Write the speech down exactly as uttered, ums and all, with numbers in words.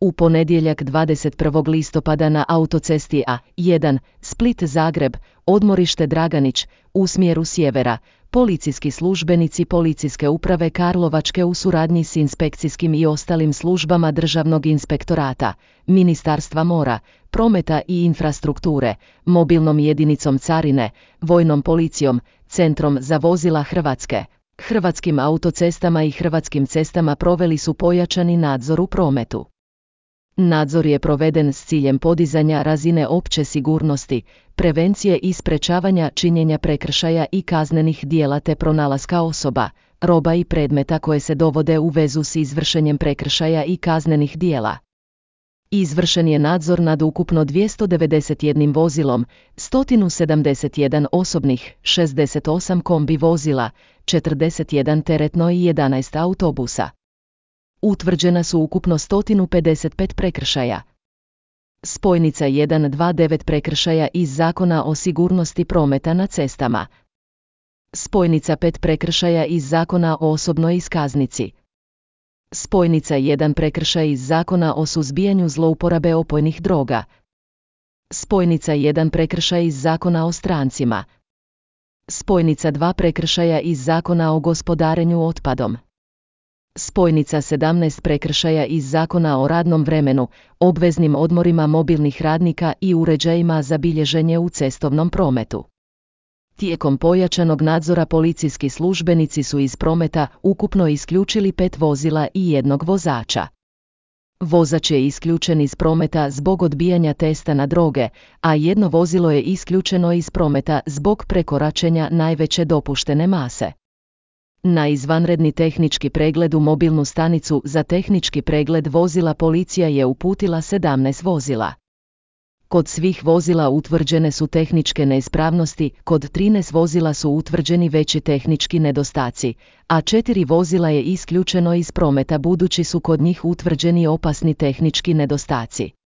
U ponedjeljak dvadeset prvog listopada na autocesti A jedan Split-Zagreb, odmorište Draganić, u smjeru sjevera, policijski službenici Policijske uprave Karlovačke u suradnji s inspekcijskim i ostalim službama Državnog inspektorata, Ministarstva mora, prometa i infrastrukture, mobilnom jedinicom carine, vojnom policijom, Centrom za vozila Hrvatske, Hrvatskim autocestama i Hrvatskim cestama proveli su pojačani nadzor u prometu. Nadzor je proveden s ciljem podizanja razine opće sigurnosti, prevencije i sprečavanja činjenja prekršaja i kaznenih djela te pronalaska osoba, roba i predmeta koje se dovode u vezu s izvršenjem prekršaja i kaznenih djela. Izvršen je nadzor nad ukupno dvjesto devedeset jednim vozilom, sto sedamdeset jedan osobnih, šezdeset osam kombi vozila, četrdeset jedan teretno i jedanaest autobusa. Utvrđena su ukupno sto pedeset pet prekršaja. Spojnica jedan dva devet prekršaja iz Zakona o sigurnosti prometa na cestama. Spojnica pet prekršaja iz Zakona o osobnoj iskaznici. Spojnica jedan prekršaj iz Zakona o suzbijanju zlouporabe opojnih droga. Spojnica jedan prekršaj iz Zakona o strancima. Spojnica dva prekršaja iz Zakona o gospodarenju otpadom. Spojnica sedamnaest prekršaja iz Zakona o radnom vremenu, obveznim odmorima mobilnih radnika i uređajima za bilježenje u cestovnom prometu. Tijekom pojačanog nadzora policijski službenici su iz prometa ukupno isključili pet vozila i jednog vozača. Vozač je isključen iz prometa zbog odbijanja testa na droge, a jedno vozilo je isključeno iz prometa zbog prekoračenja najveće dopuštene mase. Na izvanredni tehnički pregled u mobilnu stanicu za tehnički pregled vozila policija je uputila sedamnaest vozila. Kod svih vozila utvrđene su tehničke neispravnosti, kod trinaest vozila su utvrđeni veći tehnički nedostaci, a četiri vozila je isključeno iz prometa budući su kod njih utvrđeni opasni tehnički nedostaci.